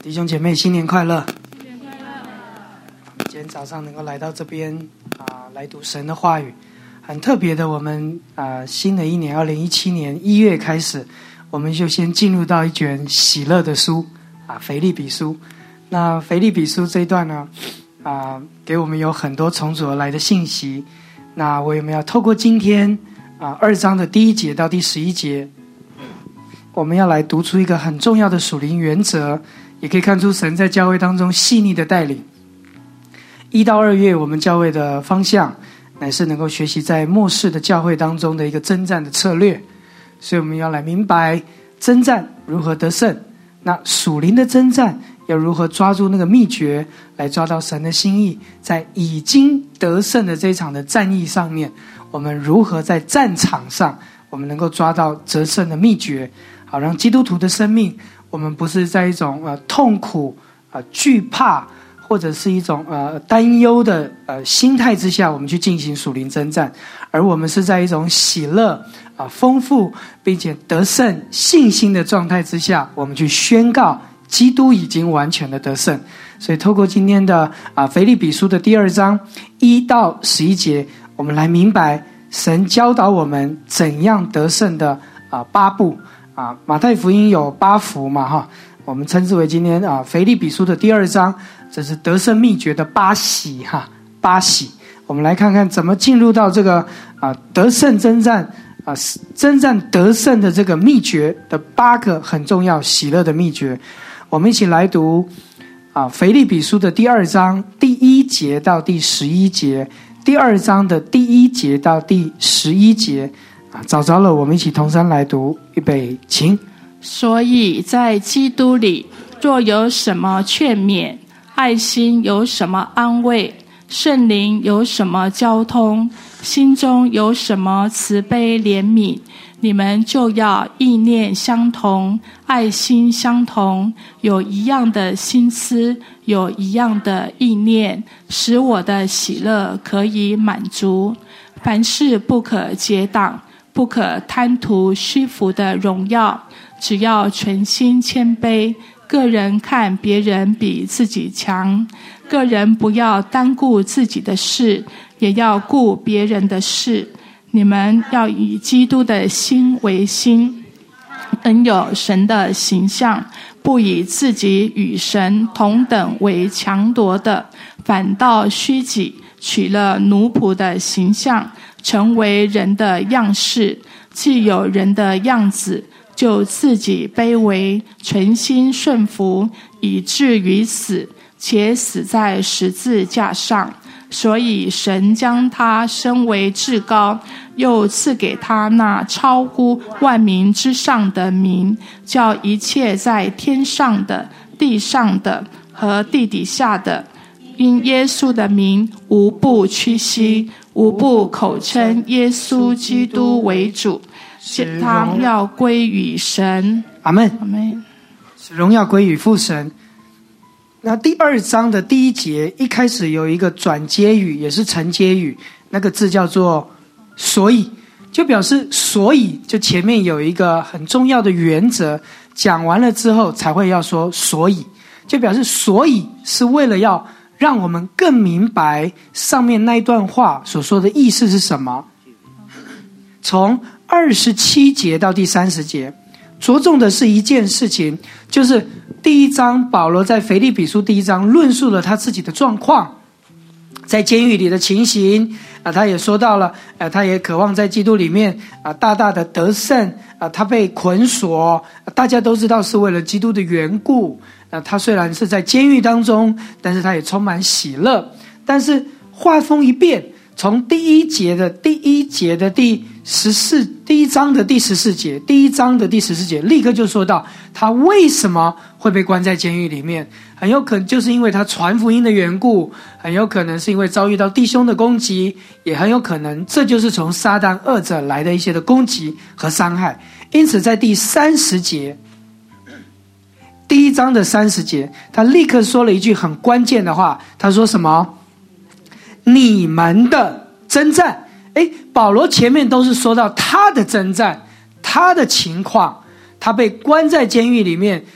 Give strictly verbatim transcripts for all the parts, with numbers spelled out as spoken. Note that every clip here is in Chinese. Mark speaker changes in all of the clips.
Speaker 1: 弟兄姐妹，新年快乐！新年快乐！今天早上能够来到这边啊、呃，来读神的话语，很特别的。我们啊、呃，新的一年二零一七年一月开始，我们就先进入到一卷喜乐的书啊，腓立比书。那腓立比书这一段呢，啊、呃，给我们有很多从主而来的信息。那我有没有透过今天啊、呃、二章的第一节到第十一节，我们要来读出一个很重要的属灵原则。也可以看出神在教会当中细腻的带领。一到二月，我们教会的方向乃是能够学习在末世的教会当中的一个征战的策略，所以我们要来明白征战如何得胜，那属灵的征战要如何抓住那个秘诀，来抓到神的心意，在已经得胜的这一场的战役上面，我们如何在战场上我们能够抓到得胜的秘诀，好让基督徒的生命，我们不是在一种呃痛苦、呃惧怕，或者是一种呃担忧的呃心态之下，我们去进行属灵征战，而我们是在一种喜乐啊、呃、丰富并且得胜信心的状态之下，我们去宣告基督已经完全的得胜。所以透过今天的啊腓立比书的第二章一到十一节，我们来明白神教导我们怎样得胜的啊、呃、八步。啊，马太福音有八福嘛，哈，我们称之为今天啊腓立比书的第二章，这是得胜秘诀的八喜哈，八喜。我们来看看怎么进入到这个啊得胜征战啊征战得胜的这个秘诀的八个很重要喜乐的秘诀。我们一起来读啊腓立比书的第二章第一节到第十一节，第二章的第一节到第十一节。找着了，我们一起同声来读，预备，请。
Speaker 2: 所以在基督里，若有什么劝勉，爱心有什么安慰，圣灵有什么交通，心中有什么慈悲怜悯，你们就要意念相同，爱心相同，有一样的心思，有一样的意念，使我的喜乐可以满足。凡事不可结党，不可贪图虚浮的荣耀，只要存心谦卑，个人看别人比自己强，个人不要单顾自己的事，也要顾别人的事。你们要以基督的心为心，恩有神的形象，不以自己与神同等为强夺的，反倒虚己，取了奴仆的形象，成为人的样式。既有人的样子，就自己卑微，存心顺服，以至于死，且死在十字架上。所以神将他升为至高，又赐给他那超乎万民之上的名，叫一切在天上的、地上的和地底下的，因耶稣的名，无不屈膝，无不口称耶稣基督为主，他要归于神。
Speaker 1: 阿们。
Speaker 2: 阿们。
Speaker 1: 荣耀归于父神。那第二章的第一节一开始有一个转接语，也是承接语，那个字叫做所以，就表示所以，就前面有一个很重要的原则，讲完了之后才会要说所以，就表示所以是为了要让我们更明白上面那一段话所说的意思是什么。从二十七节到第三十节，着重的是一件事情，就是第一章保罗在腓立比书第一章论述了他自己的状况，在监狱里的情形啊，他也说到了，呃，他也渴望在基督里面啊大大的得胜啊，他被捆锁，大家都知道是为了基督的缘故。啊，他虽然是在监狱当中，但是他也充满喜乐。但是话锋一变，从第一节的第一节的第十四，第一章的第十四节，第一章的第十四节，立刻就说到他为什么会被关在监狱里面，很有可能就是因为他传福音的缘故，很有可能是因为遭遇到弟兄的攻击，也很有可能这就是从撒旦恶者来的一些的攻击和伤害。因此在第三十节，第一章的三十节，他立刻说了一句很关键的话，他说什么？你们的征战。诶，保罗前面都是说到他的征战，他的情况，他被关在监狱里面，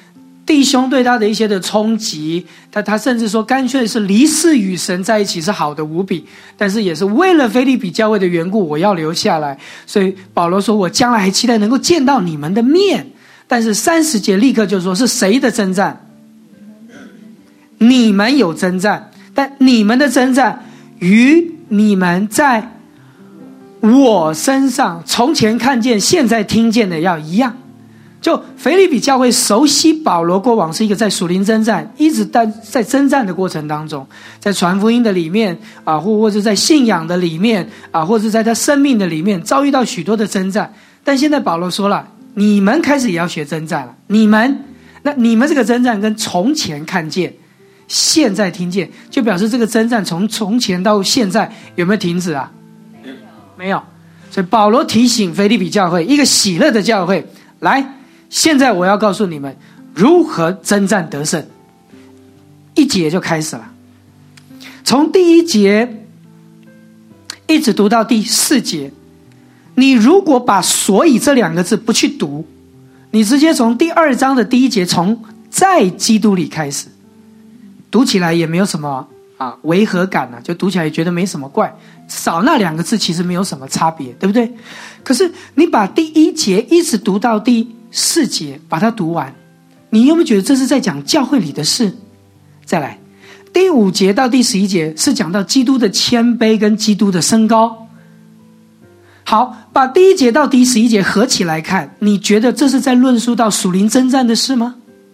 Speaker 1: 弟兄对他的一些的冲击，他他甚至说干脆是离世与神在一起是好的无比，但是也是为了腓立比教会的缘故，我要留下来。所以保罗说，我将来还期待能够见到你们的面。但是三十节立刻就说，是谁的征战？你们有征战，但你们的征战与你们在我身上从前看见现在听见的要一样。就腓立比教会熟悉保罗过往是一个在属灵征战，一直在在征战的过程当中，在传福音的里面啊，或或者在信仰的里面啊，或者在他生命的里面遭遇到许多的征战。但现在保罗说了，你们开始也要学征战了。你们，那你们这个征战跟从前看见现在听见，就表示这个征战从从前到现在有没有停止啊？没有。所以保罗提醒腓立比教会，一个喜乐的教会，来，现在我要告诉你们如何征战得胜。一节就开始了，从第一节一直读到第四节。你如果把所以这两个字不去读，你直接从第二章的第一节，从在基督里开始读起来也没有什么啊违和感啊，就读起来也觉得没什么怪，少那两个字其实没有什么差别，对不对？可是你把第一节一直读到第四节，把它读完，你有没有觉得这是在讲教会里的事？再来，第五节到第十一节是讲到基督的谦卑跟基督的升高。好，把第一节到第十一节合起来看，你觉得这是在论述到属灵征战的事吗？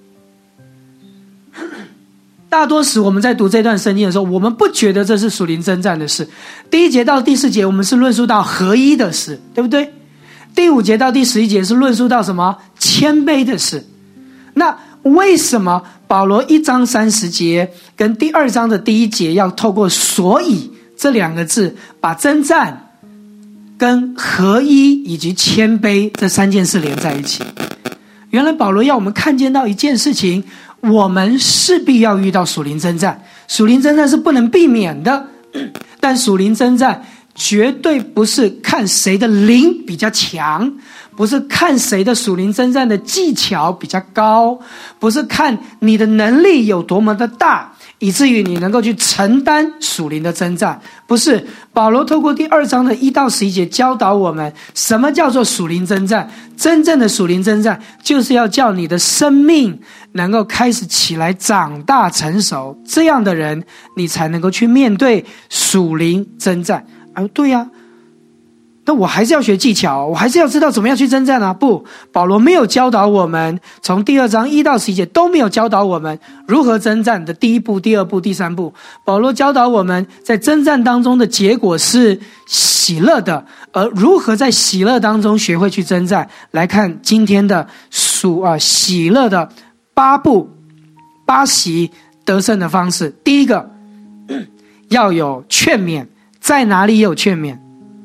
Speaker 1: 大多时我们在读这段圣经的时候，我们不觉得这是属灵征战的事。第一节到第四节我们是论述到合一的事，对不对？第五节到第十一节是论述到什么？谦卑的事。那为什么保罗一章三十节跟第二章的第一节要透过所以这两个字，把征战跟合一以及谦卑这三件事连在一起？原来保罗要我们看见到一件事情，我们势必要遇到属灵征战，属灵征战是不能避免的，但属灵征战绝对不是看谁的灵比较强，不是看谁的属灵征战的技巧比较高，不是看你的能力有多么的大，以至于你能够去承担属灵的征战。不是，保罗透过第二章的一到十一节教导我们什么叫做属灵征战。真正的属灵征战就是要叫你的生命能够开始起来长大成熟，这样的人你才能够去面对属灵征战。啊，对呀、啊，那我还是要学技巧，我还是要知道怎么样去征战啊。不，保罗没有教导我们，从第二章一到十一节都没有教导我们如何征战的第一步、第二步、第三步。保罗教导我们在征战当中的结果是喜乐的，而如何在喜乐当中学会去征战。来看今天的属啊喜乐的八步八习得胜的方式。第一个，要有劝勉。在哪里有劝勉？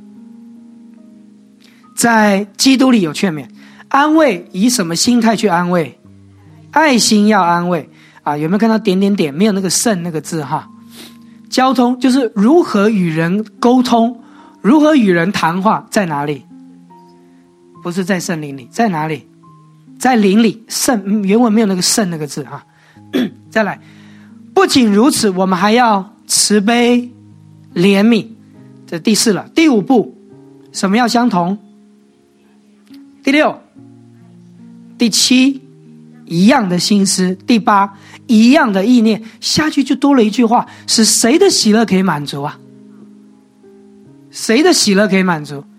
Speaker 1: 在基督里有劝勉。安慰，以什么心态去安慰？爱心要安慰啊！有没有看到点点点？没有那个圣那个字哈。交通就是如何与人沟通，如何与人谈话，在哪里？不是在圣灵里，在哪里？在灵里。圣原文没有那个圣那个字哈。再来，不仅如此，我们还要慈悲怜悯，这第四了。第五步，什么要相同？第六、第七，一样的心思。第八，一样的意念。下去就多了一句话，是谁的喜乐可以满足啊？谁的喜乐可以满足？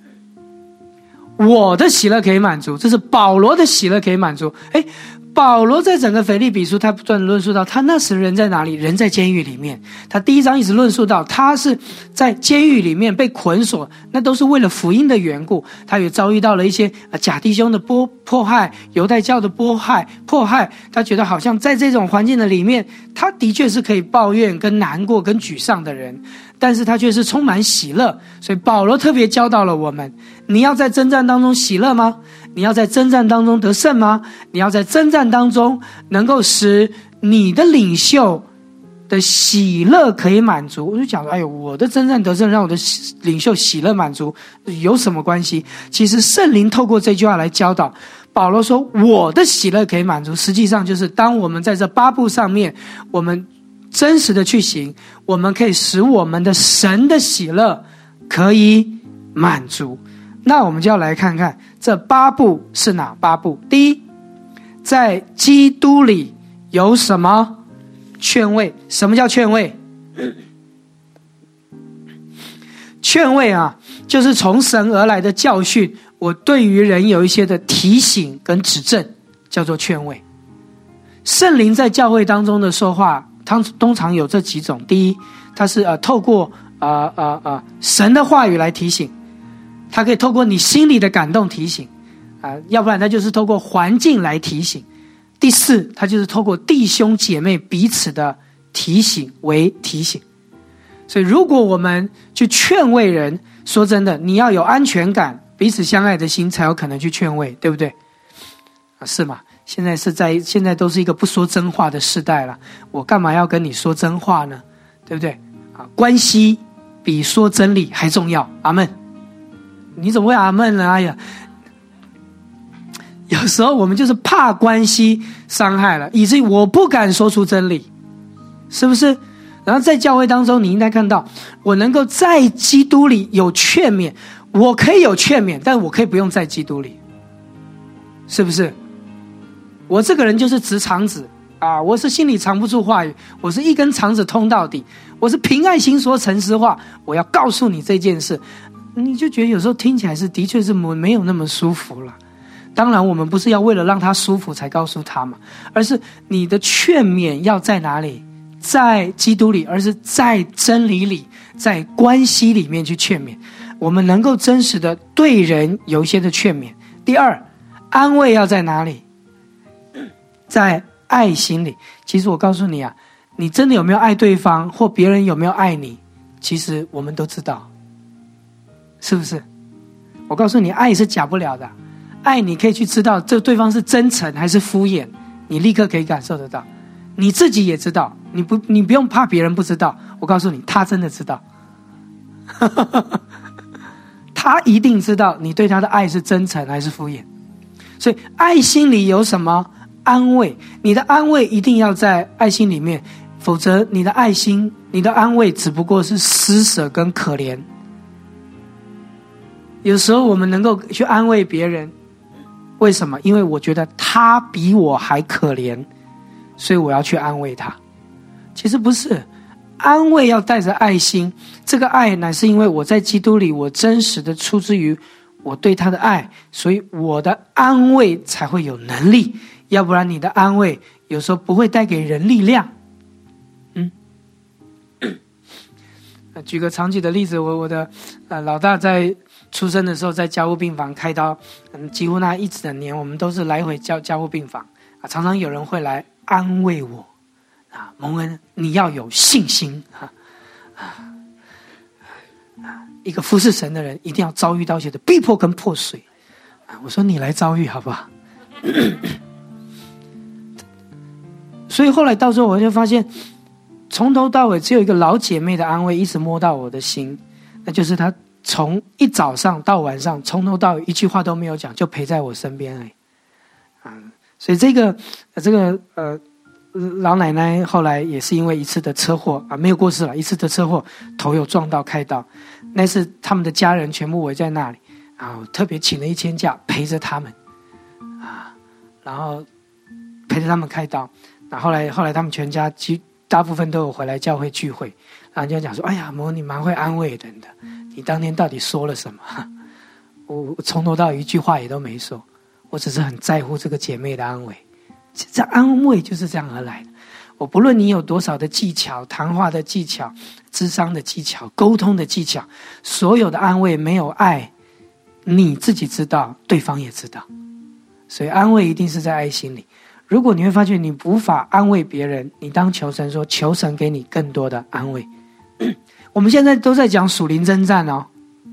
Speaker 1: 我的喜乐可以满足，这是保罗的喜乐可以满足。诶，保罗在整个腓立比书，他不断论述到他那时人在哪里？人在监狱里面。他第一章一直论述到他是在监狱里面被捆锁，那都是为了福音的缘故。他也遭遇到了一些假弟兄的迫迫害，犹太教的迫害迫害。他觉得好像在这种环境的里面，他的确是可以抱怨跟难过跟沮丧的人，但是他却是充满喜乐。所以保罗特别教导了我们，你要在征战当中喜乐吗？你要在征战当中得胜吗？你要在征战当中能够使你的领袖的喜乐可以满足。我就讲，哎呦，我的征战得胜让我的领袖喜乐满足有什么关系？其实圣灵透过这句话来教导保罗说我的喜乐可以满足，实际上就是当我们在这八步上面，我们真实的去行，我们可以使我们的神的喜乐可以满足。那我们就要来看看这八步是哪八步。第一，在基督里有什么劝慰？什么叫劝慰？劝慰啊，就是从神而来的教训，我对于人有一些的提醒跟指正，叫做劝慰。圣灵在教会当中的说话，他通常有这几种。第一，他是呃透过呃呃呃神的话语来提醒，他可以透过你心里的感动提醒啊、呃，要不然他就是透过环境来提醒。第四，他就是透过弟兄姐妹彼此的提醒为提醒。所以如果我们去劝慰人，说真的，你要有安全感，彼此相爱的心才有可能去劝慰，对不对啊？是吗？现在是在现在都是一个不说真话的时代了，我干嘛要跟你说真话呢？对不对啊？关系比说真理还重要。阿们。你怎么会阿们呢？哎呀，有时候我们就是怕关系伤害了，以至于我不敢说出真理，是不是？然后在教会当中，你应该看到我能够在基督里有劝勉，我可以有劝勉，但我可以不用在基督里，是不是？我这个人就是直肠子啊，我是心里藏不住话语，我是一根肠子通到底，我是凭爱心说诚实话，我要告诉你这件事，你就觉得有时候听起来是的确是没有那么舒服了。当然我们不是要为了让他舒服才告诉他嘛，而是你的劝勉要在哪里？在基督里，而是在真理里，在关系里面去劝勉，我们能够真实的对人有一些的劝勉。第二，安慰要在哪里？在爱心里。其实我告诉你啊，你真的有没有爱对方，或别人有没有爱你，其实我们都知道，是不是？我告诉你，爱是假不了的，爱你可以去知道这对方是真诚还是敷衍，你立刻可以感受得到，你自己也知道，你不你不用怕别人不知道，我告诉你，他真的知道他一定知道你对他的爱是真诚还是敷衍。所以爱心里有什么？安慰。你的安慰一定要在爱心里面，否则你的爱心你的安慰只不过是施舍跟可怜。有时候我们能够去安慰别人，为什么？因为我觉得他比我还可怜，所以我要去安慰他。其实不是，安慰要带着爱心，这个爱乃是因为我在基督里，我真实的出自于我对他的爱，所以我的安慰才会有能力，要不然你的安慰有时候不会带给人力量。嗯，举个长期的例子，我我的呃老大在出生的时候在加护病房开刀，嗯，几乎那一整年我们都是来回加加护病房啊，常常有人会来安慰我啊，蒙恩，你要有信心啊啊！一个服侍神的人一定要遭遇到一些的逼迫跟破碎啊！我说你来遭遇好不好？所以后来到时候我就发现，从头到尾只有一个老姐妹的安慰一直摸到我的心，那就是她从一早上到晚上，从头到尾一句话都没有讲，就陪在我身边而已啊！所以这个这个呃。老奶奶后来也是因为一次的车祸啊，没有过世了，一次的车祸头有撞到开刀，那是他们的家人全部围在那里啊，我特别请了一天假陪着他们啊，然后陪着他们开刀。那后来后来他们全家其实大部分都有回来教会聚会，然后就讲说，哎呀，摩你蛮会安慰人的，你当天到底说了什么？我从头到尾一句话也都没说，我只是很在乎这个姐妹的安慰。这安慰就是这样而来的。我不论你有多少的技巧，谈话的技巧，諮商的技巧，沟通的技巧，所有的安慰没有爱，你自己知道，对方也知道。所以安慰一定是在爱心里。如果你会发觉你无法安慰别人，你当求神说，求神给你更多的安慰。我们现在都在讲属灵征战哦，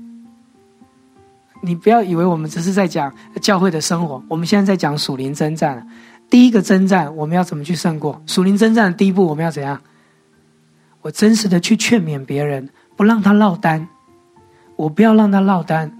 Speaker 1: 你不要以为我们只是在讲教会的生活，我们现在在讲属灵征战了。第一个征战我们要怎么去胜过？属灵征战的第一步我们要怎样？我真实的去劝勉别人，不让他落单，我不要让他落单，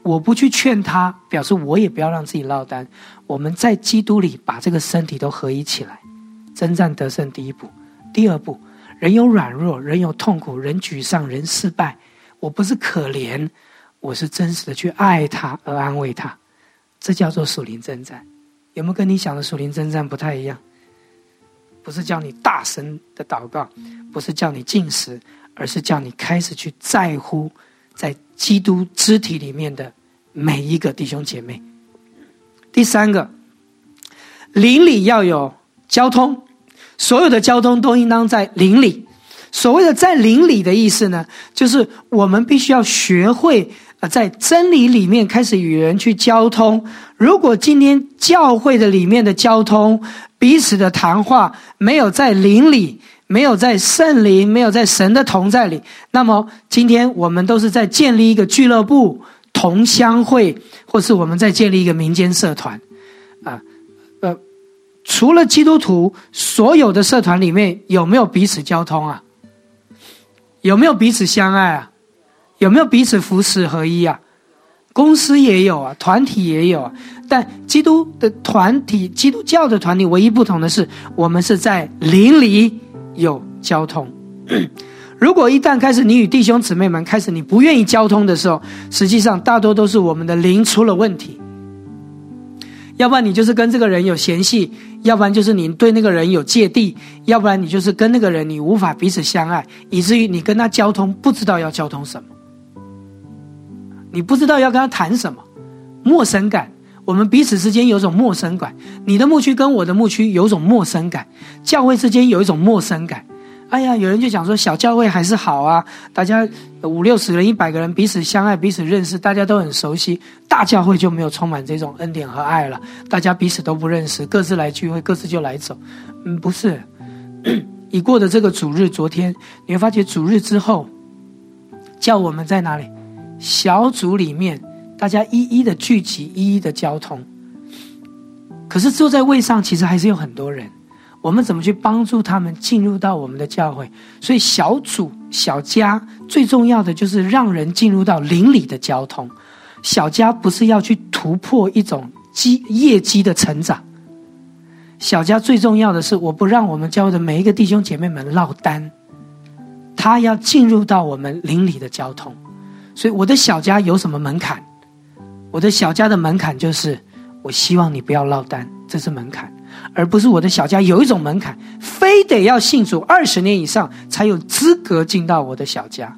Speaker 1: 我不去劝他，表示我也不要让自己落单。我们在基督里把这个身体都合一起来，征战得胜第一步。第二步，人有软弱，人有痛苦，人沮丧，人失败，我不是可怜，我是真实的去爱他而安慰他，这叫做属灵征战。有没有跟你想的属灵征战不太一样？不是叫你大声的祷告，不是叫你禁食，而是叫你开始去在乎在基督肢体里面的每一个弟兄姐妹。第三个，灵里要有交通，所有的交通都应当在灵里。所谓的在灵里的意思呢，就是我们必须要学会在真理里面开始与人去交通。如果今天教会的里面的交通，彼此的谈话没有在灵里，没有在圣灵，没有在神的同在里，那么今天我们都是在建立一个俱乐部、同乡会，或是我们在建立一个民间社团啊。呃，除了基督徒，所有的社团里面有没有彼此交通啊？有没有彼此相爱啊？有没有彼此服侍合一啊？公司也有啊，团体也有啊。但基督的团体，基督教的团体唯一不同的是，我们是在灵里有交通。如果一旦开始你与弟兄姊妹们开始你不愿意交通的时候，实际上大多都是我们的灵出了问题。要不然你就是跟这个人有嫌隙，要不然就是你对那个人有芥蒂，要不然你就是跟那个人你无法彼此相爱，以至于你跟他交通不知道要交通什么，你不知道要跟他谈什么，陌生感。我们彼此之间有一种陌生感，你的牧区跟我的牧区有一种陌生感，教会之间有一种陌生感。哎呀，有人就讲说小教会还是好啊，大家五六十人、一百个人彼此相爱、彼此认识，大家都很熟悉。大教会就没有充满这种恩典和爱了，大家彼此都不认识，各自来聚会，各自就来走。嗯，不是。已过的这个主日，昨天你会发觉主日之后，叫我们在哪里？小组里面，大家一一的聚集，一一的交通。可是坐在位上，其实还是有很多人。我们怎么去帮助他们进入到我们的教会？所以小组、小家最重要的就是让人进入到灵里的交通。小家不是要去突破一种绩业绩的成长，小家最重要的是，我不让我们教会的每一个弟兄姐妹们落单，他要进入到我们灵里的交通。所以我的小家有什么门槛？我的小家的门槛就是，我希望你不要落单，这是门槛。而不是我的小家有一种门槛，非得要信主二十年以上才有资格进到我的小家，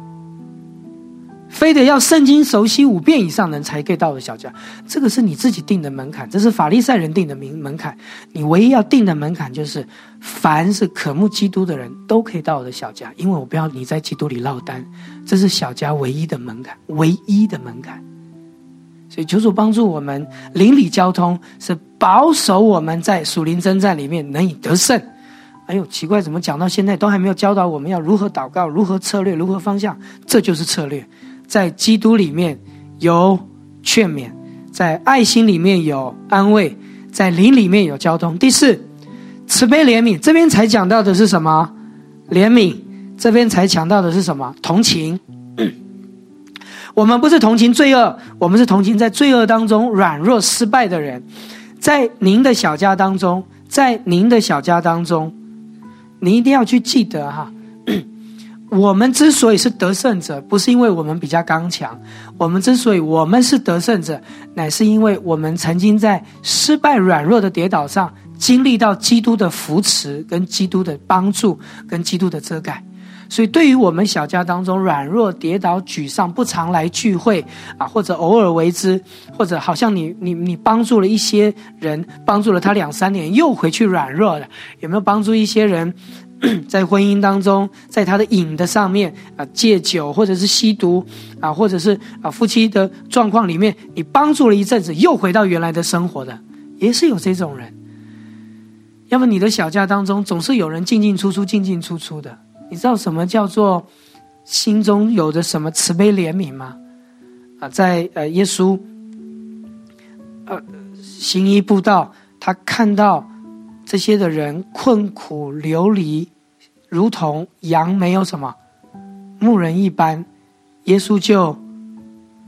Speaker 1: 非得要圣经熟悉五遍以上的人才可以到我的小家。这个是你自己定的门槛，这是法利赛人定的门槛。你唯一要定的门槛就是，凡是渴慕基督的人都可以到我的小家，因为我不要你在基督里落单，这是小家唯一的门槛，唯一的门槛。所以求主帮助我们，灵里交通是保守我们在属灵征战里面能以得胜。哎呦，奇怪，怎么讲到现在都还没有教导我们要如何祷告，如何策略，如何方向？这就是策略。在基督里面有劝勉，在爱心里面有安慰，在灵里面有交通。第四，慈悲怜悯，这边才讲到的是什么？怜悯。这边才讲到的是什么？同情。我们不是同情罪恶，我们是同情在罪恶当中软弱失败的人。在您的小家当中，在您的小家当中，你一定要去记得哈，我们之所以是得胜者，不是因为我们比较刚强，我们之所以我们是得胜者，乃是因为我们曾经在失败软弱的跌倒上经历到基督的扶持跟基督的帮助跟基督的遮盖。所以对于我们小家当中软弱跌倒沮丧不常来聚会啊，或者偶尔为之，或者好像你你你帮助了一些人，帮助了他两三年又回去软弱了，有没有帮助一些人在婚姻当中，在他的瘾的上面啊，戒酒或者是吸毒啊，或者是啊夫妻的状况里面，你帮助了一阵子又回到原来的生活的，也是有这种人。要么你的小家当中总是有人进进出出进进出出的，你知道什么叫做心中有着什么慈悲怜悯吗？啊，在呃耶稣呃行医布道，他看到这些的人困苦流离，如同羊没有什么牧人一般，耶稣就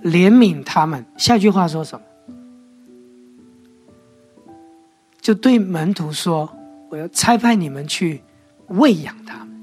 Speaker 1: 怜悯他们。下一句话说什么？就对门徒说，我要差派你们去喂养他们。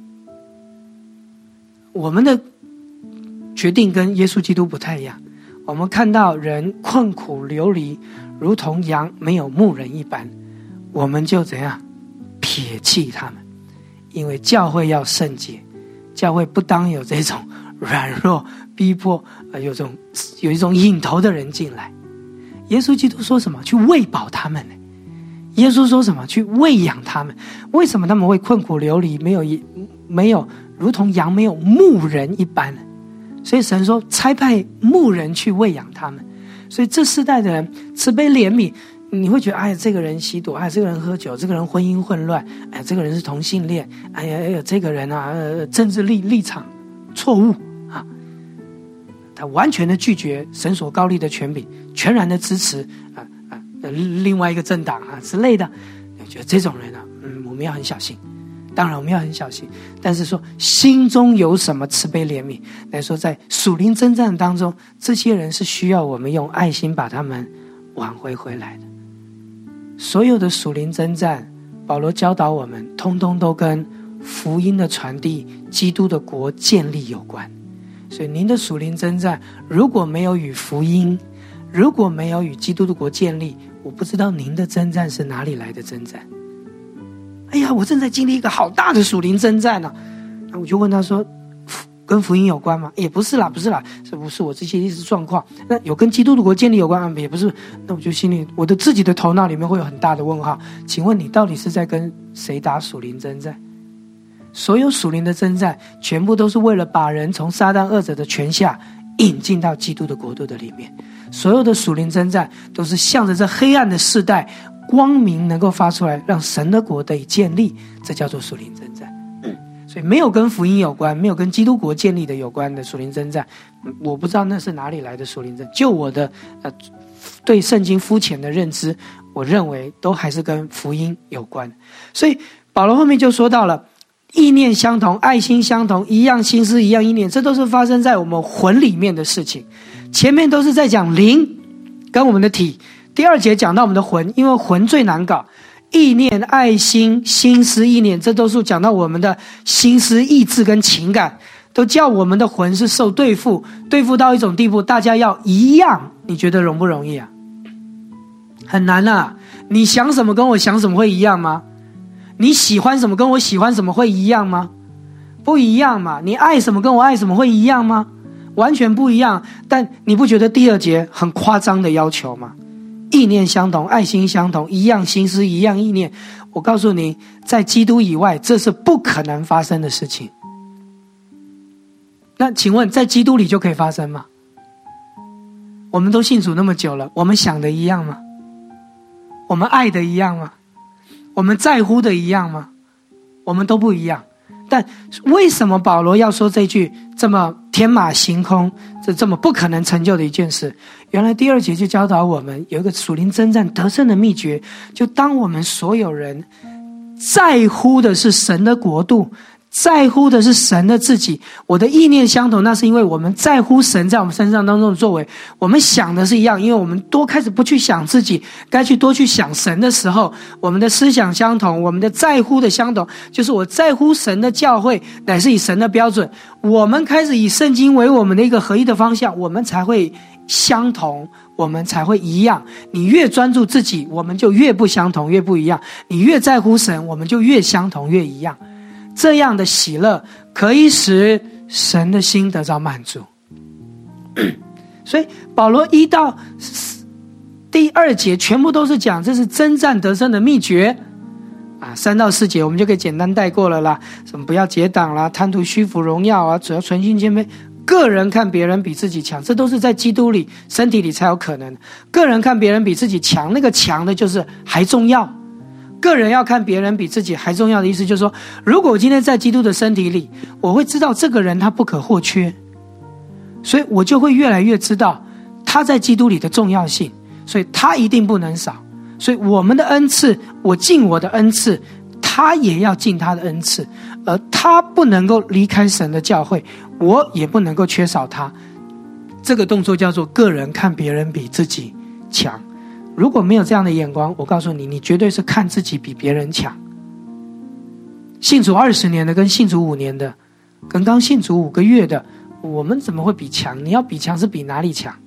Speaker 1: 我们的决定跟耶稣基督不太一样，我们看到人困苦流离，如同羊没有牧人一般，我们就怎样撇弃他们。因为教会要圣洁，教会不当有这种软弱逼迫、呃、有种有一种瘾头的人进来。耶稣基督说什么？去喂饱他们呢？耶稣说什么？去喂养他们。为什么他们会困苦流离，没有没有如同羊没有牧人一般呢？所以神说差派牧人去喂养他们。所以这世代的人慈悲怜悯，你会觉得哎，这个人吸毒，哎，这个人喝酒，这个人婚姻混乱，哎，这个人是同性恋，哎呀，哎呀，这个人啊，呃、政治立立场错误啊，他完全的拒绝神所高立的权柄，全然的支持啊啊另外一个政党啊之类的。我觉得这种人啊，嗯，我们要很小心。当然我们要很小心，但是说心中有什么慈悲怜悯，来说在属灵征战当中，这些人是需要我们用爱心把他们挽回回来的。所有的属灵征战，保罗教导我们，通通都跟福音的传递、基督的国建立有关。所以您的属灵征战如果没有与福音，如果没有与基督的国建立，我不知道您的征战是哪里来的征战。哎呀，我正在经历一个好大的属灵征战呢、啊。那我就问他说，跟福音有关吗？也不是啦，不是啦，这不是我这些历史状况。那有跟基督的国建立有关吗？也不是。那我就心里，我的自己的头脑里面会有很大的问号。请问你到底是在跟谁打属灵征战？所有属灵的征战，全部都是为了把人从撒旦恶者的权下引进到基督的国度的里面。所有的属灵征战，都是向着这黑暗的世代。光明能够发出来，让神的国得以建立，这叫做属灵征战。所以没有跟福音有关，没有跟基督国建立的有关的属灵征战，我不知道那是哪里来的属灵征战。就我的呃对圣经肤浅的认知，我认为都还是跟福音有关。所以保罗后面就说到了，意念相同，爱心相同，一样心思，一样意念，这都是发生在我们魂里面的事情。前面都是在讲灵跟我们的体。第二节讲到我们的魂，因为魂最难搞，意念、爱心、心思、意念，这都是讲到我们的心思、意志跟情感，都叫我们的魂是受对付，对付到一种地步，大家要一样，你觉得容不容易啊？很难啊！你想什么跟我想什么会一样吗？你喜欢什么跟我喜欢什么会一样吗？不一样嘛！你爱什么跟我爱什么会一样吗？完全不一样。但你不觉得第二节很夸张的要求吗？意念相同，爱心相同，一样心思，一样意念。我告诉你，在基督以外，这是不可能发生的事情。那请问，在基督里就可以发生吗？我们都信主那么久了，我们想的一样吗？我们爱的一样吗？我们在乎的一样吗？我们都不一样。但为什么保罗要说这句这么天马行空，这这么不可能成就的一件事？原来第二节就教导我们有一个属灵征战得胜的秘诀，就当我们所有人在乎的是神的国度，在乎的是神的自己，我的意念相同，那是因为我们在乎神在我们身上当中的作为，我们想的是一样，因为我们多开始不去想自己，该去多去想神的时候，我们的思想相同，我们的在乎的相同，就是我在乎神的教会乃是以神的标准，我们开始以圣经为我们的一个合一的方向，我们才会相同，我们才会一样。你越专注自己，我们就越不相同，越不一样。你越在乎神，我们就越相同，越一样。这样的喜乐可以使神的心得到满足。所以保罗一到第二节全部都是讲这是征战得胜的秘诀啊，三到四节我们就可以简单带过了啦，什么不要结党啦，贪图虚浮荣耀啊，主要存心谦卑，个人看别人比自己强，这都是在基督里身体里才有可能。个人看别人比自己强，那个强的就是还重要。个人要看别人比自己还重要的意思就是说，如果我今天在基督的身体里，我会知道这个人他不可或缺，所以我就会越来越知道他在基督里的重要性，所以他一定不能少。所以我们的恩赐，我尽我的恩赐，他也要尽他的恩赐，而他不能够离开神的教会，我也不能够缺少他。 这个动作叫做个人看别人比自己强。如果没有这样的眼光，我告诉你，你绝对是看自己比别人强。信主二十年的跟信主五年的，跟刚信主五个月的，我们怎么会比强？你要比强是比哪里强？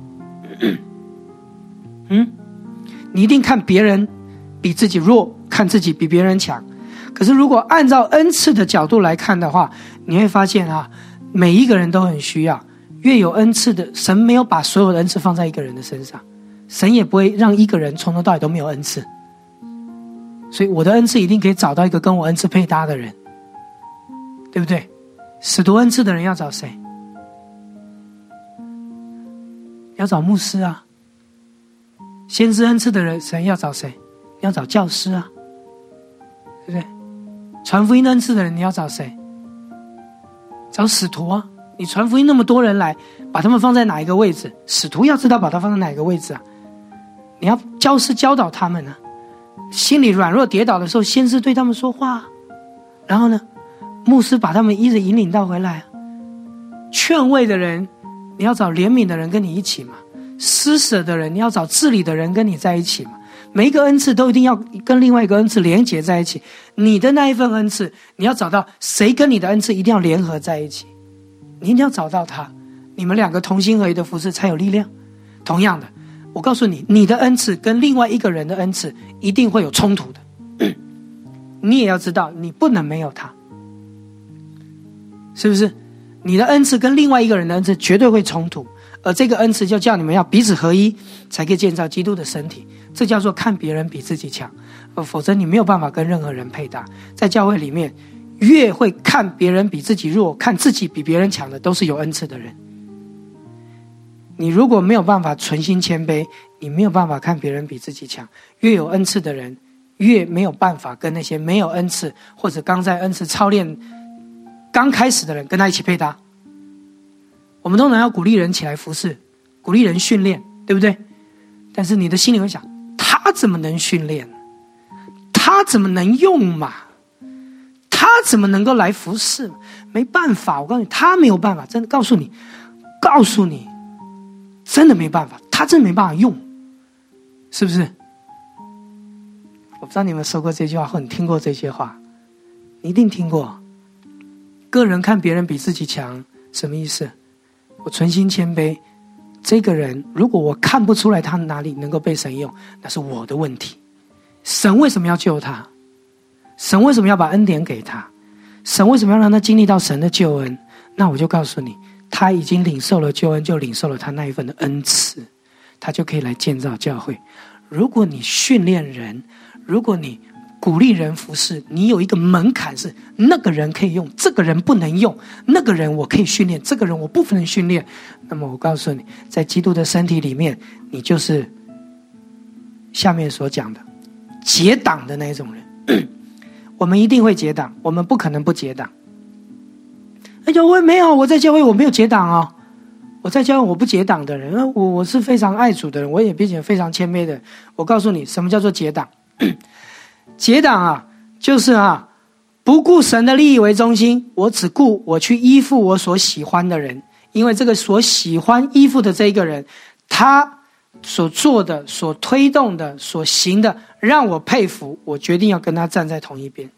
Speaker 1: 嗯，你一定看别人比自己弱，看自己比别人强。可是如果按照恩赐的角度来看的话，你会发现啊，每一个人都很需要。越有恩赐的，神没有把所有的恩赐放在一个人的身上，神也不会让一个人从头到尾都没有恩赐。所以我的恩赐一定可以找到一个跟我恩赐配搭的人，对不对？使徒恩赐的人要找谁？要找牧师啊。先知恩赐的人，神要找谁？要找教师啊，对不对？传福音恩赐的人，你要找谁？找使徒啊。你传福音那么多人来，把他们放在哪一个位置？使徒要知道把他放在哪一个位置啊。你要教师教导他们啊，心里软弱跌倒的时候，先是对他们说话，然后呢，牧师把他们一直引领到回来。劝慰的人，你要找怜悯的人跟你一起嘛。施舍的人，你要找治理的人跟你在一起嘛。每一个恩赐都一定要跟另外一个恩赐连结在一起。你的那一份恩赐，你要找到谁跟你的恩赐一定要联合在一起，你一定要找到他，你们两个同心合一的服事才有力量。同样的，我告诉你，你的恩赐跟另外一个人的恩赐一定会有冲突的，你也要知道你不能没有他，是不是？你的恩赐跟另外一个人的恩赐绝对会冲突，而这个恩赐就叫你们要彼此合一，才可以建造基督的身体。这叫做看别人比自己强，否则你没有办法跟任何人配搭。在教会里面，越会看别人比自己弱，看自己比别人强的，都是有恩赐的人。你如果没有办法存心谦卑，你没有办法看别人比自己强。越有恩赐的人，越没有办法跟那些没有恩赐或者刚在恩赐操练刚开始的人跟他一起配搭。我们通常要鼓励人起来服侍，鼓励人训练，对不对？但是你的心里会想，他怎么能训练？他怎么能用嘛？他怎么能够来服侍？没办法，我告诉你，他没有办法，真的告诉你，告诉你，真的没办法，他真的没办法用，是不是？我不知道你们说过这句话，或者你听过这些话，你一定听过。个人看别人比自己强，什么意思？我存心谦卑，这个人如果我看不出来他哪里能够被神用，那是我的问题。神为什么要救他？神为什么要把恩典给他？神为什么要让他经历到神的救恩？那我就告诉你，他已经领受了救恩，就领受了他那一份的恩赐，他就可以来建造教会。如果你训练人，如果你鼓励人服侍，你有一个门槛，是那个人可以用，这个人不能用，那个人我可以训练，这个人我不能训练。那么我告诉你，在基督的身体里面，你就是下面所讲的结党的那一种人。我们一定会结党，我们不可能不结党。哎呦，我没有，我在教会我没有结党哦，我在教会我不结党的人，我我是非常爱主的人，我也并且非常谦卑的人。我告诉你，什么叫做结党？结党啊，就是啊，不顾神的利益为中心，我只顾我去依附我所喜欢的人，因为这个所喜欢依附的这一个人，他所做的、所推动的、所行的，让我佩服，我决定要跟他站在同一边。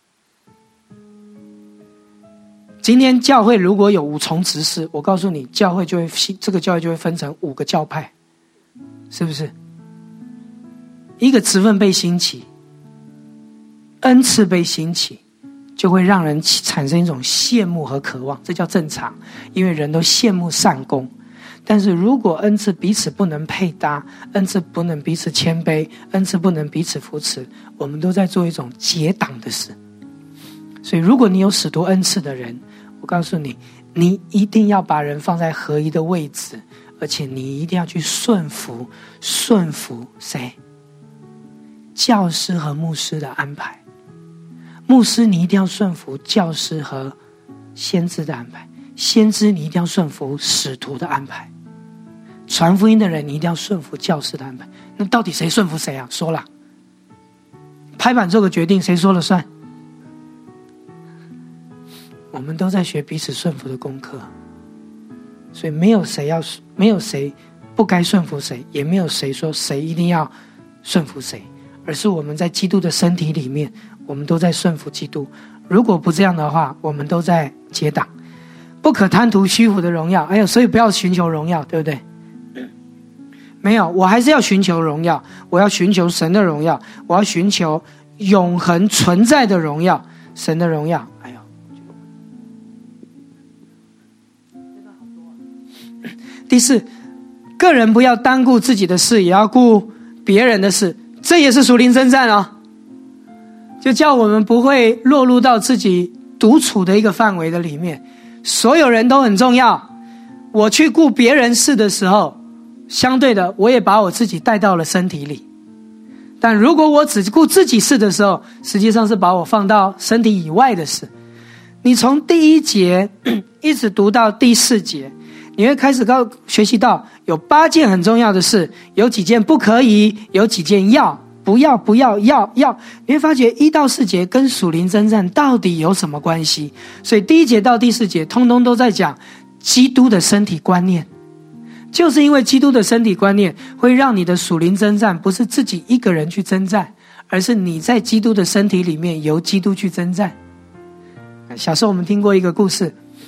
Speaker 1: 今天教会如果有五重执事，我告诉你，教会就会这个教会就会分成五个教派，是不是？一个职分被兴起，恩赐被兴起，就会让人产生一种羡慕和渴望，这叫正常，因为人都羡慕善功。但是如果恩赐彼此不能配搭，恩赐不能彼此谦卑，恩赐不能彼此扶持，我们都在做一种结党的事。所以如果你有使徒恩赐的人，我告诉你，你一定要把人放在合一的位置，而且你一定要去顺服顺服谁？教师和牧师的安排。牧师你一定要顺服教师和先知的安排，先知你一定要顺服使徒的安排，传福音的人你一定要顺服教师的安排。那到底谁顺服谁啊？说了，拍板做个决定，谁说了算？我们都在学彼此顺服的功课， 所以没有谁要，没有谁不该顺服谁，也没有谁说谁一定要顺服谁，而是我们在基督的身体里面，我们都在顺服基督。如果不这样的话，我们都在结党。不可贪图虚浮的荣耀，哎呦，所以不要寻求荣耀，对不对？没有，我还是要寻求荣耀，我要寻求神的荣耀，我要寻求永恒存在的荣耀，神的荣耀。哎呦，第四，个人不要单顾自己的事，也要顾别人的事，这也是属灵征战哦。就叫我们不会落入到自己独处的一个范围的里面，所有人都很重要。我去顾别人事的时候，相对的我也把我自己带到了身体里，但如果我只顾自己事的时候，实际上是把我放到身体以外的事。你从第一节一直读到第四节，你会开始到学习到有八件很重要的事，有几件不可以，有几件要不要不要要要。你会发觉一到四节跟属灵征战到底有什么关系？所以第一节到第四节通通都在讲基督的身体观念。就是因为基督的身体观念会让你的属灵征战不是自己一个人去征战，而是你在基督的身体里面由基督去征战。小时候我们听过一个故事，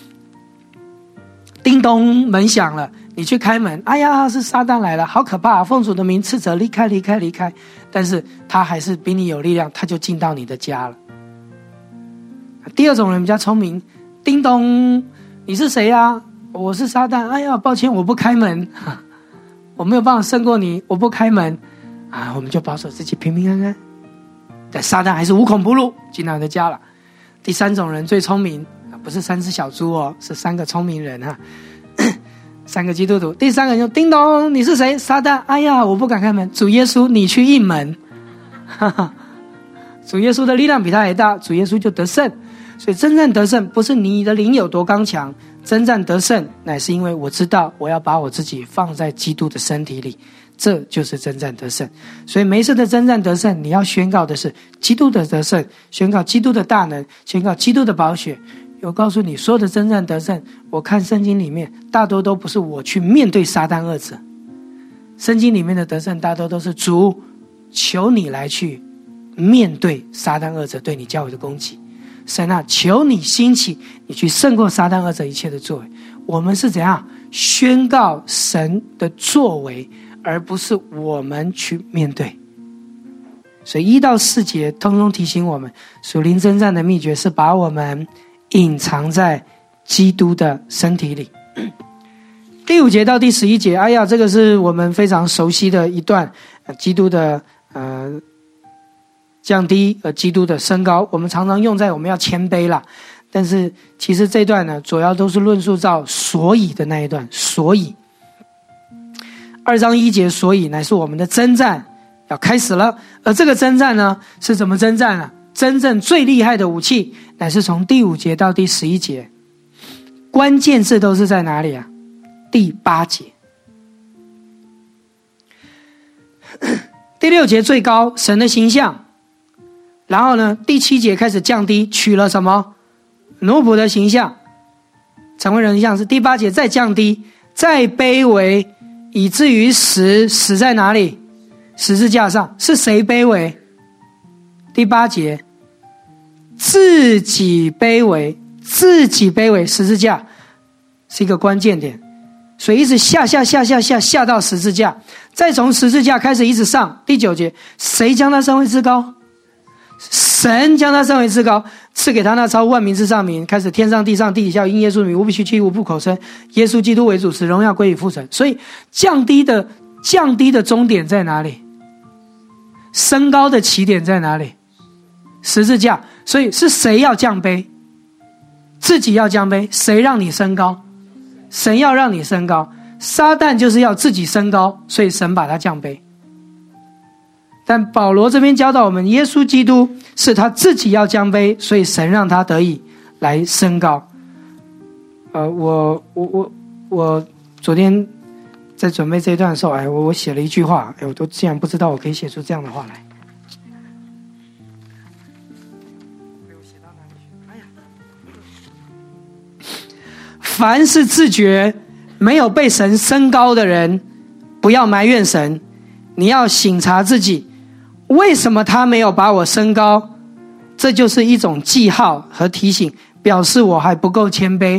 Speaker 1: 叮咚门响了，你去开门，哎呀是撒旦来了，好可怕，奉主的名斥责，离开离开离开。但是他还是比你有力量，他就进到你的家了。第二种人比较聪明，叮咚你是谁啊？我是撒旦，哎呀抱歉我不开门，我没有办法胜过你，我不开门啊，我们就保守自己平平安安。但撒旦还是无孔不入进到你的家了。第三种人最聪明，不是三只小猪哦，是三个聪明人哈，三个基督徒。第三个人就叮咚你是谁？撒旦，哎呀我不敢开门，主耶稣你去应门，哈哈，主耶稣的力量比他还大，主耶稣就得胜。所以征战得胜不是你的灵有多刚强，征战得胜乃是因为我知道我要把我自己放在基督的身体里，这就是征战得胜。所以每一次的征战得胜，你要宣告的是基督的得胜，宣告基督的大能，宣告基督的宝血。我告诉你，所有的征战得胜，我看圣经里面大多都不是我去面对撒旦二者，圣经里面的得胜大多都是主求你来去面对撒旦二者对你教会的攻击。神啊，求你兴起，你去胜过撒旦二者一切的作为。我们是怎样宣告神的作为，而不是我们去面对。所以一到四节通通提醒我们，属灵征战的秘诀是把我们隐藏在基督的身体里。第五节到第十一节，哎呀，这个是我们非常熟悉的一段，呃、基督的呃降低，呃，基督的升高，我们常常用在我们要谦卑啦。但是其实这段呢，主要都是论述到所以的那一段。所以二章一节，所以乃是我们的征战要开始了。而这个征战呢，是怎么征战呢？真正最厉害的武器，乃是从第五节到第十一节，关键字都是在哪里啊？第八节。第六节最高，神的形象。然后呢，第七节开始降低，取了什么？奴仆的形象，成为人的样式。第八节再降低，再卑微，以至于死。死在哪里？十字架上。是谁卑微？第八节，自己卑微，自己卑微，十字架是一个关键点。所以一直下下下下下下到十字架，再从十字架开始一直上。第九节，谁将他升为至高？神将他升为至高，赐给他那超万名之上名，开始天上地上地底下因耶稣的名无不屈膝无不口称耶稣基督为主，使荣耀归于父神。所以降低的降低的终点在哪里？升高的起点在哪里？十字架。所以是谁要降卑？自己要降卑。谁让你升高？神要让你升高。撒旦就是要自己升高，所以神把他降卑。但保罗这边教导我们，耶稣基督是他自己要降卑，所以神让他得以来升高。呃，我我我我昨天在准备这一段的时候，哎，我我写了一句话，哎，我都竟然不知道我可以写出这样的话来。凡是自觉没有被神升高的人，不要埋怨神，你要省察自己，为什么他没有把我升高？这就是一种记号和提醒，表示我还不够谦卑。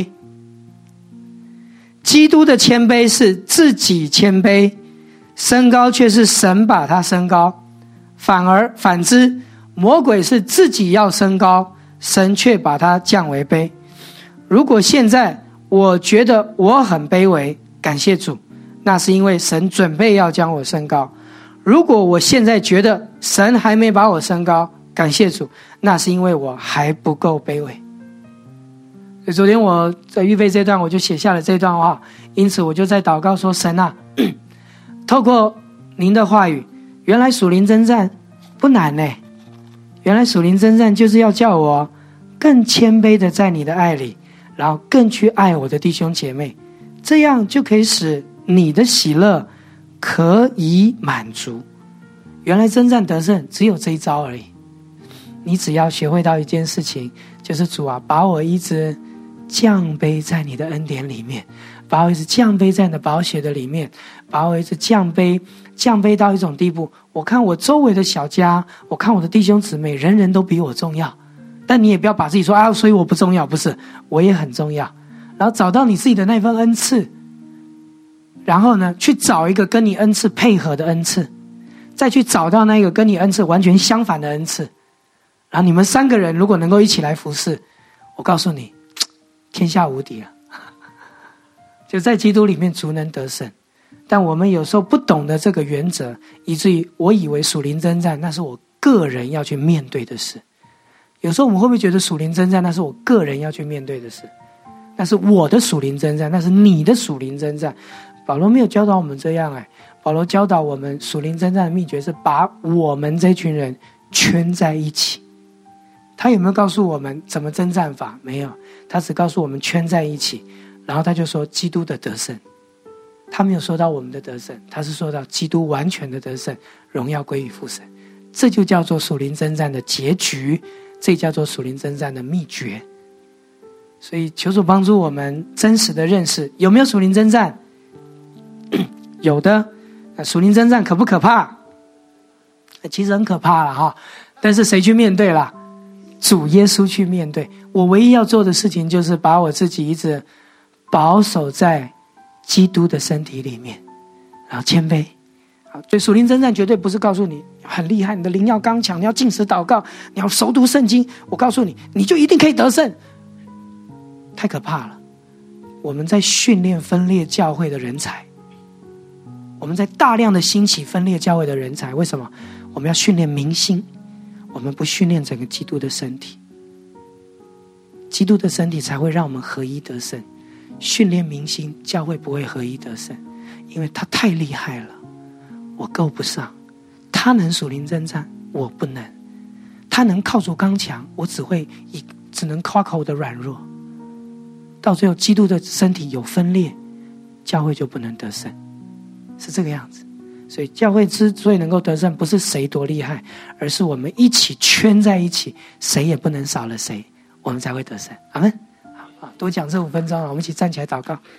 Speaker 1: 基督的谦卑是自己谦卑，升高却是神把他升高。反而反之，魔鬼是自己要升高，神却把他降为卑。如果现在我觉得我很卑微，感谢主，那是因为神准备要将我升高。如果我现在觉得神还没把我升高，感谢主，那是因为我还不够卑微。所以昨天我在预备这段，我就写下了这段话，因此我就在祷告说，神啊，透过您的话语，原来属灵征战不难呢，原来属灵征战就是要叫我更谦卑的在你的爱里，然后更去爱我的弟兄姐妹，这样就可以使你的喜乐可以满足。原来征战得胜只有这一招而已，你只要学会到一件事情，就是主啊，把我一直降卑在你的恩典里面，把我一直降卑在你的宝血的里面，把我一直降卑降卑到一种地步，我看我周围的小家，我看我的弟兄姊妹，人人都比我重要。但你也不要把自己说啊，所以我不重要，不是，我也很重要。然后找到你自己的那份恩赐，然后呢，去找一个跟你恩赐配合的恩赐，再去找到那个跟你恩赐完全相反的恩赐，然后你们三个人如果能够一起来服侍，我告诉你，天下无敌了。就在基督里面足能得胜。但我们有时候不懂得这个原则，以至于我以为属灵征战那是我个人要去面对的事。有时候我们会不会觉得属灵征战那是我个人要去面对的事？那是我的属灵征战，那是你的属灵征战。保罗没有教导我们这样哎，保罗教导我们属灵征战的秘诀是把我们这群人圈在一起。他有没有告诉我们怎么征战法？没有，他只告诉我们圈在一起，然后他就说基督的得胜。他没有说到我们的得胜，他是说到基督完全的得胜，荣耀归于父神。这就叫做属灵征战的结局，这叫做属灵征战的秘诀。所以求主帮助我们真实的认识，有没有属灵征战？有的。属灵征战可不可怕？其实很可怕了哈，但是谁去面对啦？主耶稣去面对。我唯一要做的事情就是把我自己一直保守在基督的身体里面，然后谦卑。好，所以属灵征战绝对不是告诉你很厉害，你的灵要刚强，你要禁食祷告，你要熟读圣经，我告诉你你就一定可以得胜，太可怕了。我们在训练分裂教会的人才，我们在大量的兴起分裂教会的人才。为什么？我们要训练明星，我们不训练整个基督的身体。基督的身体才会让我们合一得胜。训练明星，教会不会合一得胜，因为他太厉害了，我够不上。他能属灵征战，我不能。他能靠主刚强，我只会以只能夸口我的软弱。到最后基督的身体有分裂，教会就不能得胜，是这个样子。所以教会之所以能够得胜，不是谁多厉害，而是我们一起圈在一起，谁也不能少了谁，我们才会得胜。阿们。好，多讲这五分钟了，我们一起站起来祷告。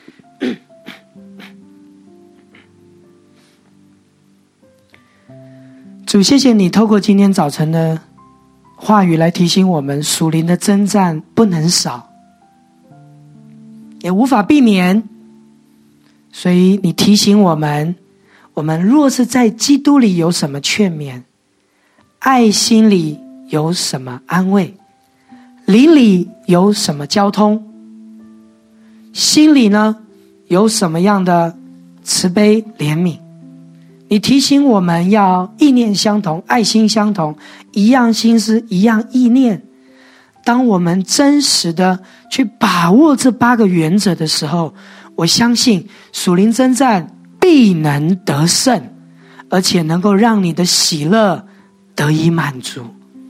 Speaker 1: 主，谢谢你透过今天早晨的话语来提醒我们，属灵的征战不能少，也无法避免。所以你提醒我们，我们若是在基督里有什么劝勉，爱心里有什么安慰，灵里有什么交通，心里呢有什么样的慈悲怜悯。你提醒我们要意念相同，爱心相同，一样心思，一样意念。当我们真实的去把握这八个原则的时候，我相信属灵征战必能得胜，而且能够让你的喜乐得以满足。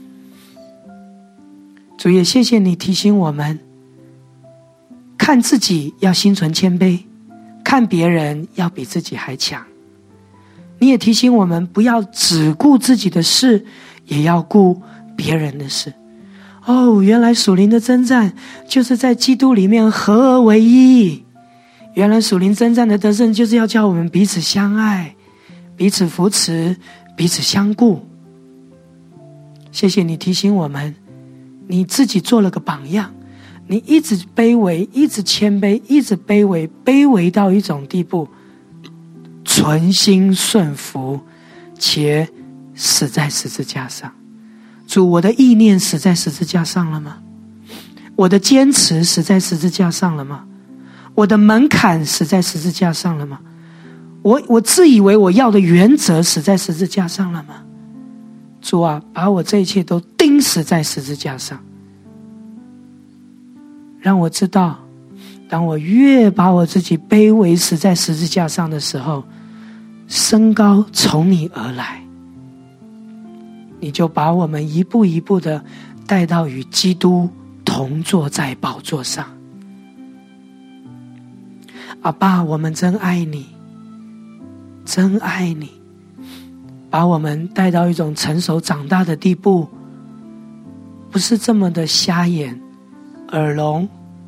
Speaker 1: 主，也谢谢你提醒我们，看自己要心存谦卑，看别人要比自己还强。你也提醒我们不要只顾自己的事，也要顾别人的事。哦，原来属灵的征战就是在基督里面合而为一， 原来属灵征战的得胜就是要叫我们彼此相爱，彼此扶持，彼此相顾。谢谢你提醒我们，你自己做了个榜样，你一直卑微，一直谦卑，一直卑微，卑微到一种地步，存心顺服，且死在十字架上。主，我的意念死在十字架上了吗？我的坚持死在十字架上了吗？我的门槛死在十字架上了吗？我我自以为我要的原则死在十字架上了吗？主啊，把我这一切都钉死在十字架上，让我知道，当我越把我自己卑微死在十字架上的时候，升高从你而来，你就把我们一步一步的带到与基督同坐在宝座上。阿爸，我们真爱你，真爱你，把我们带到一种成熟长大的地步，不是这么的瞎眼、耳聋、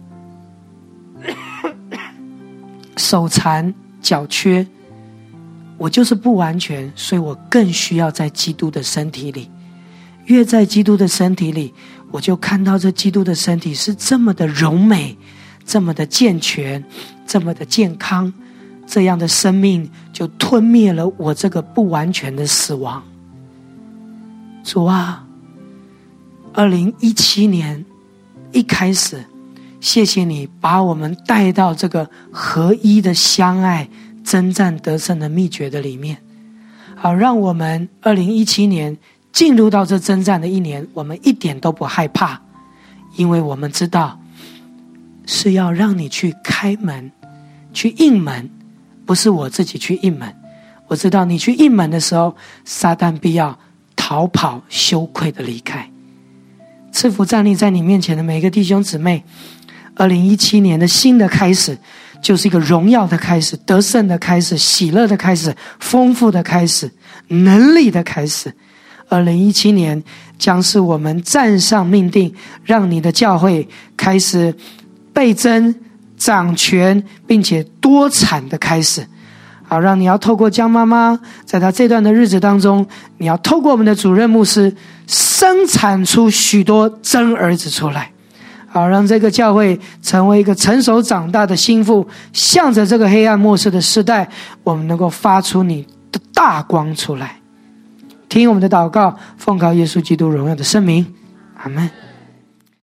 Speaker 1: 手残、脚缺。我就是不完全，所以我更需要在基督的身体里。越在基督的身体里，我就看到这基督的身体是这么的柔美，这么的健全，这么的健康，这样的生命就吞灭了我这个不完全的死亡。主啊，二零一七年一开始，谢谢你把我们带到这个合一的相爱征战得胜的秘诀的里面，好让我们二零一七年进入到这征战的一年，我们一点都不害怕，因为我们知道是要让你去开门，去应门，不是我自己去应门。我知道你去应门的时候，撒旦必要逃跑，羞愧的离开。赐福站立在你面前的每一个弟兄姊妹，二零一七年的新的开始就是一个荣耀的开始，得胜的开始，喜乐的开始，丰富的开始，能力的开始。二零一七年将是我们站上命定，让你的教会开始倍增、掌权，并且多产的开始。好，让你要透过江妈妈，在她这段的日子当中，你要透过我们的主任牧师，生产出许多真儿子出来。好，让这个教会成为一个成熟长大的心腹，向着这个黑暗末世的时代，我们能够发出你的大光出来。听我们的祷告，奉靠耶稣基督荣耀的圣名，阿们。